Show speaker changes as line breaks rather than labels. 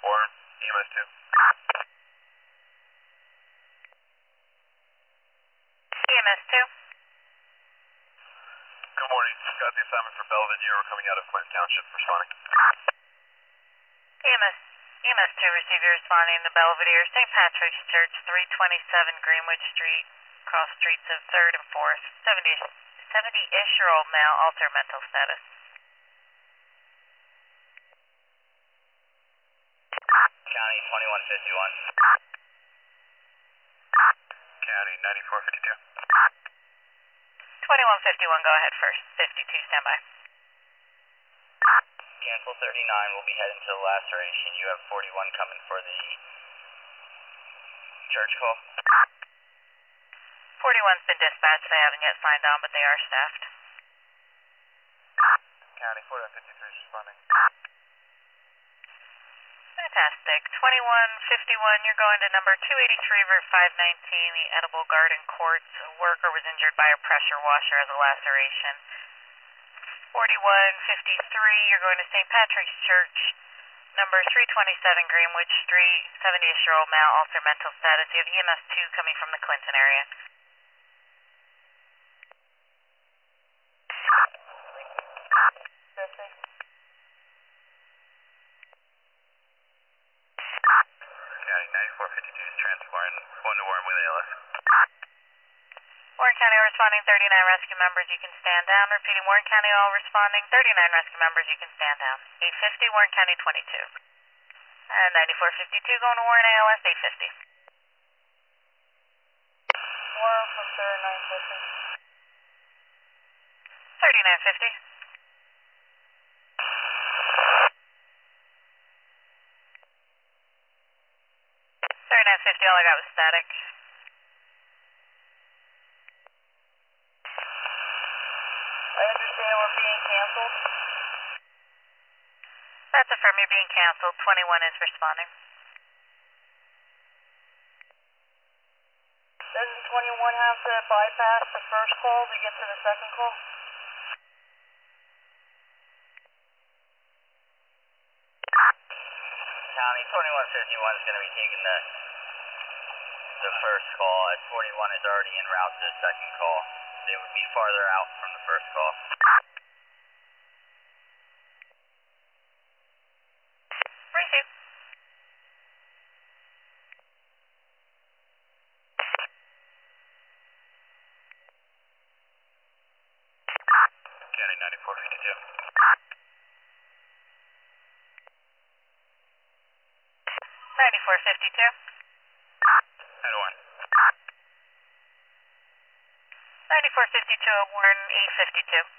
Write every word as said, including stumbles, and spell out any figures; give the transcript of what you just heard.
Warren, E M S two.
E M S two.
Good morning. Got the assignment for Belvedere. We're coming out of Clinton Township. Responding.
E M S, E M S two, receive your responding to Belvedere, Saint Patrick's Church, three twenty-seven Greenwich Street, cross streets of third and fourth, seventy, seventy-ish-year-old male, alter mental status.
County twenty-one fifty-one.
County ninety-four fifty-two.
twenty-one fifty-one, go ahead first. fifty-two, standby.
Cancel thirty-nine, we'll be heading to the laceration. You have forty-one coming for the church call.
forty-one's been dispatched. They haven't yet signed on, but they are staffed.
County forty-one fifty-three is responding.
Fantastic. twenty-one fifty-one, you're going to number two eighty-three Route five nineteen, the Edible Garden Courts. A worker was injured by a pressure washer as a laceration. forty-one fifty-three, you're going to Saint Patrick's Church, number three twenty-seven Greenwich Street, seventy-ish-year-old male, alter mental status. You have E M S two coming from the Clinton area. fifty.
County ninety-four fifty-two is transporting one to Warren with A L S.
Warren County all responding, thirty-nine rescue members, you can stand down. Repeating, Warren County all responding, thirty-nine rescue members, you can stand down. eight fifty, Warren County twenty-two. And ninety-four fifty-two going to Warren A L S, eight fifty. Warren from thirty-nine fifty. thirty-nine fifty. thirty-nine fifty, all I got was static.
I understand we're being canceled.
That's affirm, you're being canceled. twenty-one is responding.
Doesn't twenty-one have to bypass the first call to get to the second call?
County twenty-one fifty-one is going to be taking the the first call, as forty-one is already en route to the second call. They would be farther out from the first call.
Receive.
County ninety-four fifty-two.
ninety-four fifty-two.
And one.
ninety-four fifty-two at Warren, eight fifty-two.